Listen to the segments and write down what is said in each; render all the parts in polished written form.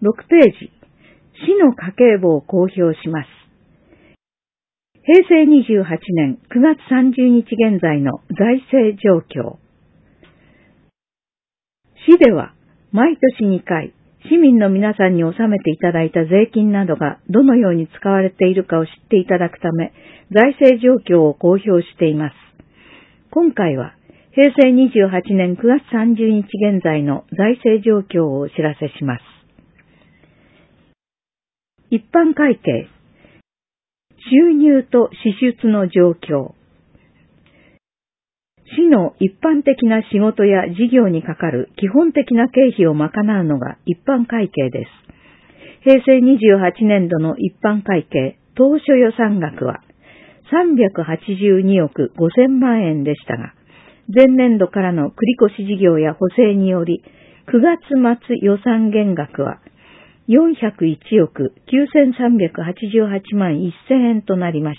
6ページ、市の家計簿を公表します。平成28年9月30日現在の財政状況。市では毎年2回、市民の皆さんに納めていただいた税金などがどのように使われているかを知っていただくため、財政状況を公表しています。今回は、平成28年9月30日現在の財政状況をお知らせします。一般会計、収入と支出の状況。市の一般的な仕事や事業にかかる基本的な経費を賄うのが一般会計です。平成28年度の一般会計当初予算額は382億5000万円でしたが、前年度からの繰越事業や補正により9月末予算減額は401億9388万1000円となりました。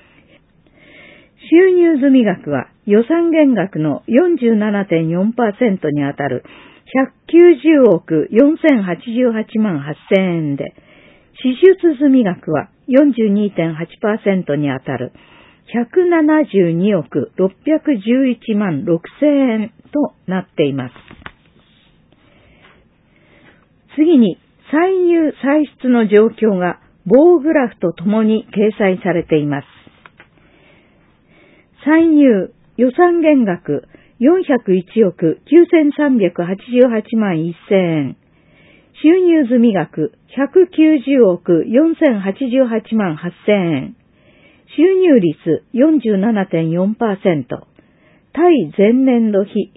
収入済み額は予算減額の 47.4% にあたる190億4088万8000円で、支出済み額は 42.8% にあたる172億611万6000円となっています。次に、歳入歳出の状況が棒グラフとともに掲載されています。歳入予算減額401億9388万1000円。収入済み額190億4088万8000円。収入率 47.4%。対前年度比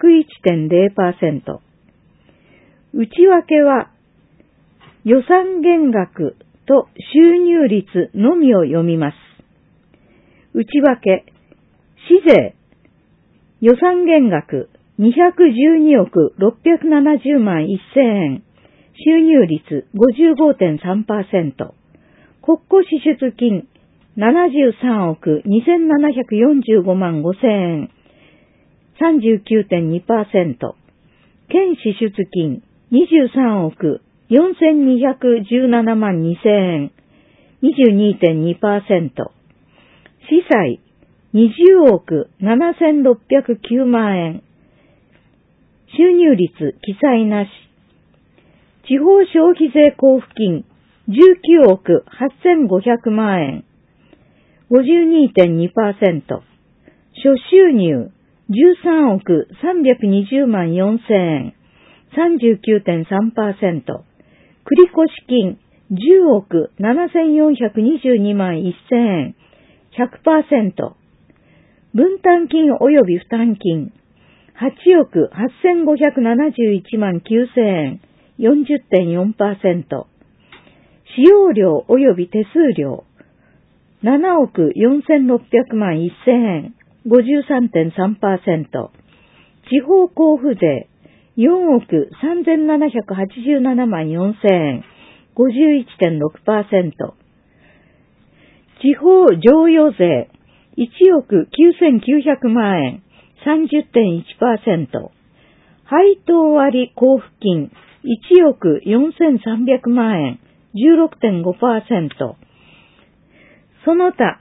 101.0%。内訳は予算減額と収入率のみを読みます。内訳、市税、予算減額212億670万1000円、収入率 55.3%、国庫支出金73億2745万5000円、39.2%、県支出金23億4217万2000円、22.2%、市債20億7609万円、収入率記載なし、地方消費税交付金19億8500万円、52.2%、諸収入13億320万4000円、39.3%、繰越金10億7422万1000円、100%、分担金及び負担金8億8571万9000円、40.4%、使用料及び手数料7億4600万1000円、53.3%、地方交付税4億3787万4000円、51.6%、地方譲与税1億9900万円、30.1%、配当割交付金1億4300万円、16.5%、その他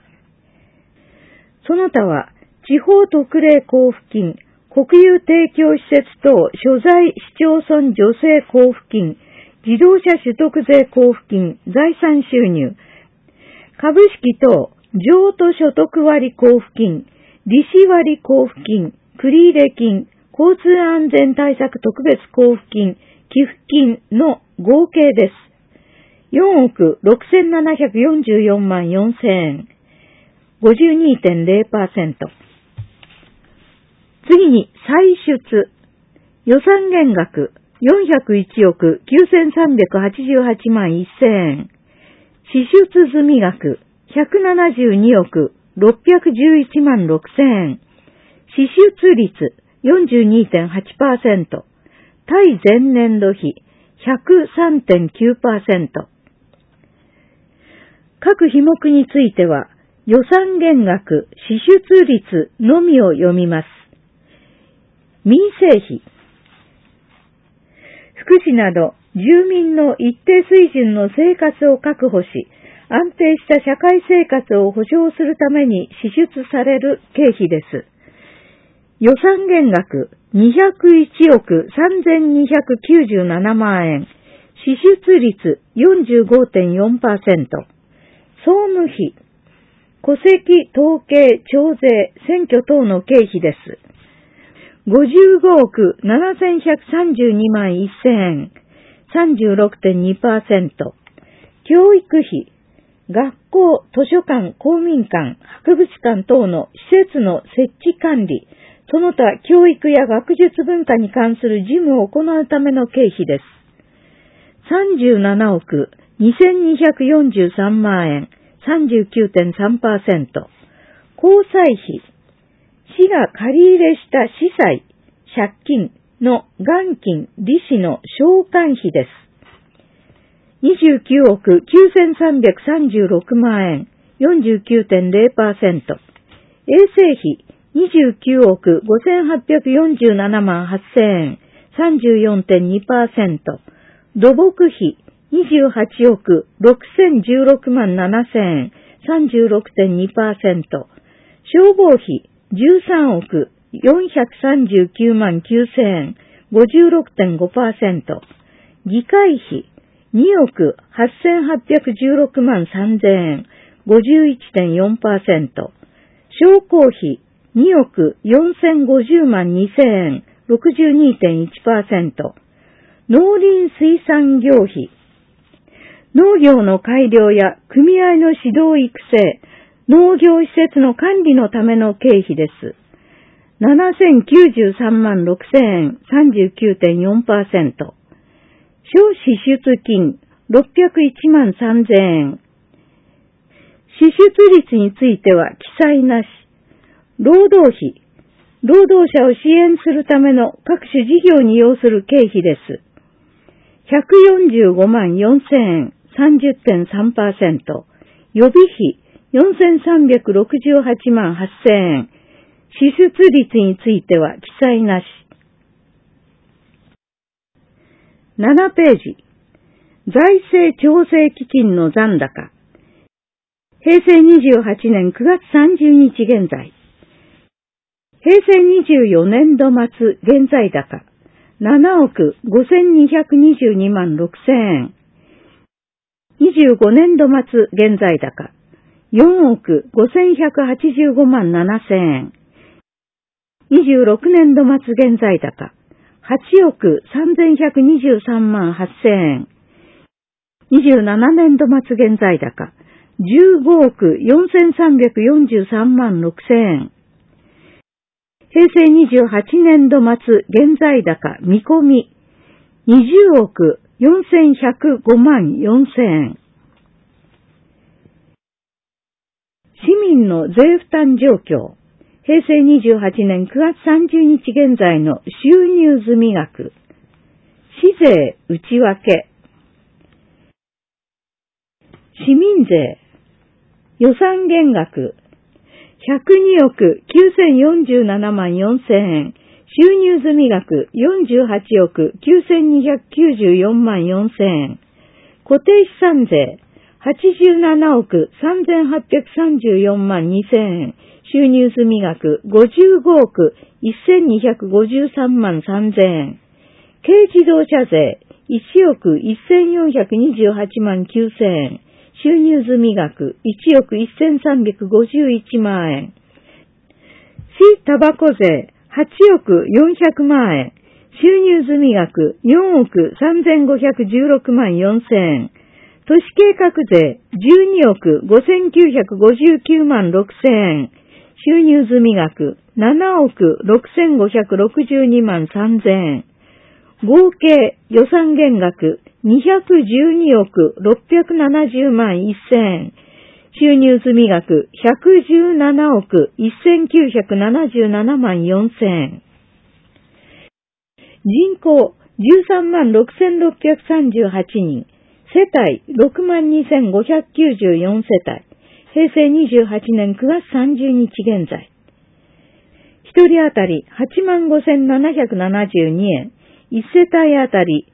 は地方特例交付金、国有提供施設等所在市町村助成交付金、自動車取得税交付金、財産収入、株式等譲渡所得割交付金、利子割交付金、繰入金、交通安全対策特別交付金、寄付金の合計です。4億6744万4000円、52.0%。次に歳出。予算減額401億9388万1000円。支出済み額172億611万6000円。支出率 42.8%。対前年度比 103.9%。各費目については予算減額、支出率のみを読みます。民生費。 福祉など、住民の一定水準の生活を確保し、安定した社会生活を保障するために支出される経費です。予算減額201億3297万円。支出率 45.4%。総務費、戸籍、統計、徴税、選挙等の経費です。55億7132万1000円。36.2%。教育費、学校、図書館、公民館、博物館等の施設の設置管理、その他教育や学術文化に関する事務を行うための経費です。37億2243万円。39.3%。交際費、市が借り入れした資債、借金の元金、利子の償還費です。29億9336万円。49.0%。衛生費、29億5847万8000円。34.2%。土木費、28億6016万7000円。36.2%。消防費、13億439万9000円。56.5%。議会費、2億8816万3000円。51.4%。商工費、2億4050万2000円。62.1%。農林水産業費、農業の改良や組合の指導育成、農業施設の管理のための経費です。7093万6000円。39.4%。小支出金601万3000円。支出率については記載なし。労働費、労働者を支援するための各種事業に要する経費です。145万4000円。30.3%。予備費4368万8000円。支出率については記載なし。7ページ。財政調整基金の残高。平成28年9月30日現在。平成24年度末現在高。7億5222万6000円。25年度末現在高。4億5185万7000円。26年度末現在高。8億3123万8000円。27年度末現在高。15億4343万6000円。平成28年度末現在高見込み。20億4105万4000円。市民の税負担状況。平成28年9月30日現在の収入済み額。市税内訳。市民税。予算減額。102億9047万4000円。収入済み額48億9294万4000円。固定資産税87億3834万2000円。収入済み額55億1253万3000円。軽自動車税1億1428万9000円。収入済み額1億1351万円。市タバコ税8億400万円。収入済み額4億3516万4000円。都市計画税12億5959万6000円。収入済み額7億6562万3000円。合計予算減額212億670万1000円。収入済み額117億1977万4000円。人口13万6638人。世帯62,594世帯。平成28年9月30日現在。一人当たり85,772円。 1世帯あたり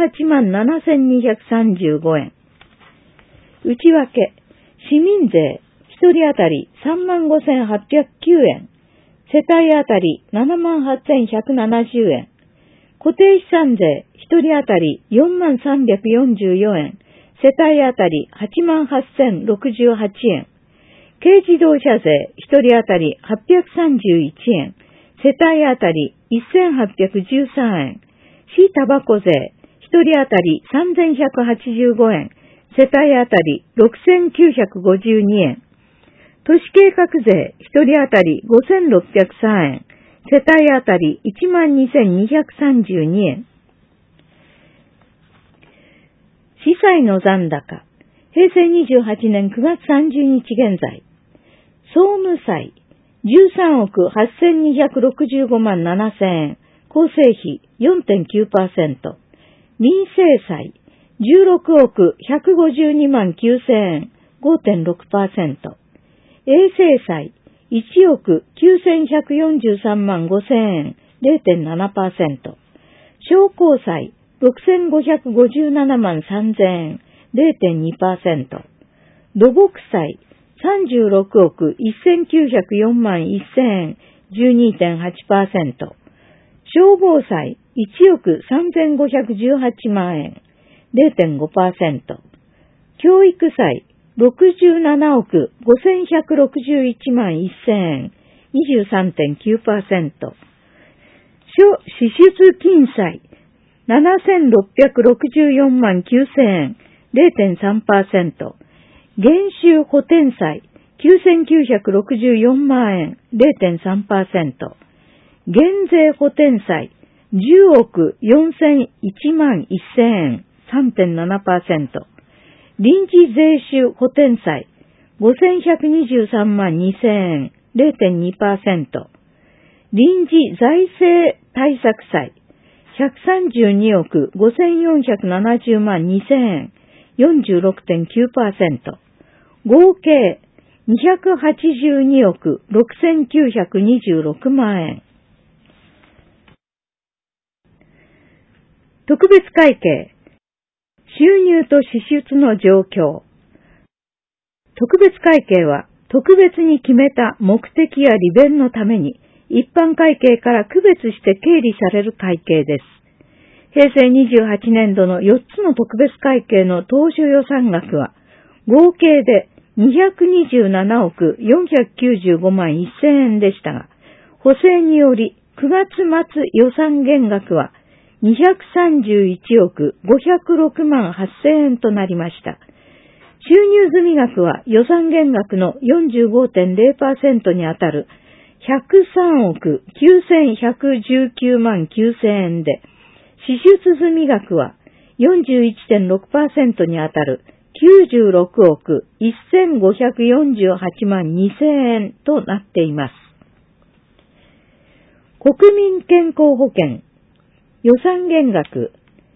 187,235円。内訳、市民税、1人あたり35,809円。世帯あたり78,170円。固定資産税、1人あたり43,44円。世帯あたり88,068円。軽自動車税、1人あたり831円。世帯あたり1,813円。市タバコ税、1人あたり3,185円。世帯あたり6,952円。都市計画税、1人あたり5,603円。世帯あたり12,232円。司債の残高、平成28年9月30日現在、総務債、13億8,265万7千円、構成比 4.9%、民生債、16億152万9千円、5.6%、衛生債、1億9,143万5千円、0.7%、商工債、6,557万3千円、0.2%、土木債、36億1,904万1千円、12.8%、消防債、1億3,518万円、0.5%、教育債、67億5,161万1千円、23.9%、支出金債、7,664万9千円、0.3%、減収補填債、9,964万円、0.3%、減税補填債、10億4,001万1千円、3.7%、臨時税収補填債、5,123万2千円、0.2%、臨時財政対策債、132億5,470万2千円、46.9%、合計282億6,926万円。特別会計、収入と支出の状況。特別会計は特別に決めた目的や利便のために一般会計から区別して経理される会計です。平成28年度の4つの特別会計の当初予算額は合計で227億495万1000円でしたが、補正により9月末予算減額は231億506万8000円となりました。収入済み額は予算減額の 45.0% にあたる103億9119万9000円で、支出済み額は 41.6% にあたる96億1548万2000円となっています。国民健康保険予算減額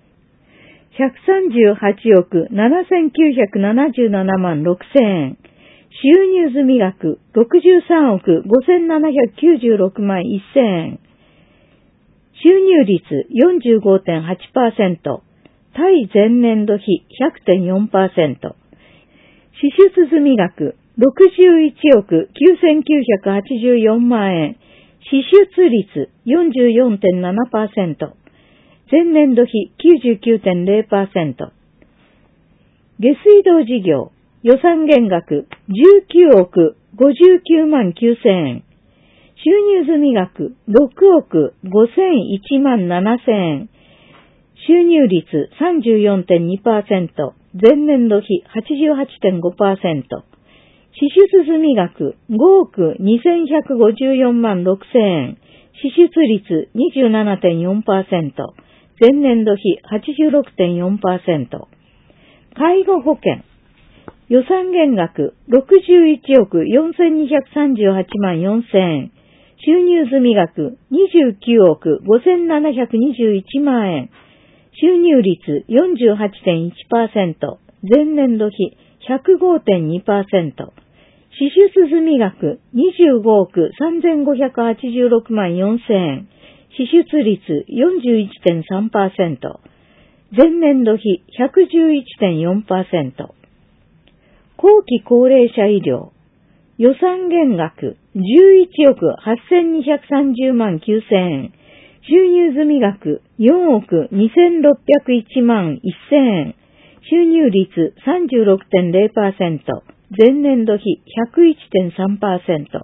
138億7977万6000円、収入済み額63億5796万1000円、収入率 45.8%、対前年度比 100.4%、支出済み額61億9984万円、支出率 44.7%、前年度比 99.0%、下水道事業予算減額19億59万9000円、収入済み額6億5001万7000円、収入率 34.2%、前年度比 88.5%、支出済み額5億2154万6000円、支出率 27.4%、前年度比 86.4%、介護保険予算減額61億4238万4000円、収入済み額29億5721万円、収入率 48.1%、前年度比 105.2%、支出済み額25億3586万4000円、 支出率 41.3%、前年度比 111.4%。後期高齢者医療、予算減額11億8230万9000円、収入済額4億2601万1000円、収入率 36.0%、前年度比 101.3%。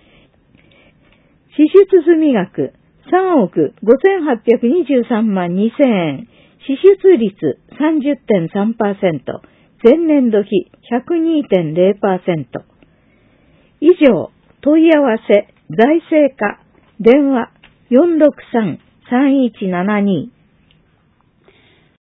支出済額3億5823万2000円、支出率 30.3%、前年度比 102.0%。以上、問い合わせ、財政課、電話 463-3172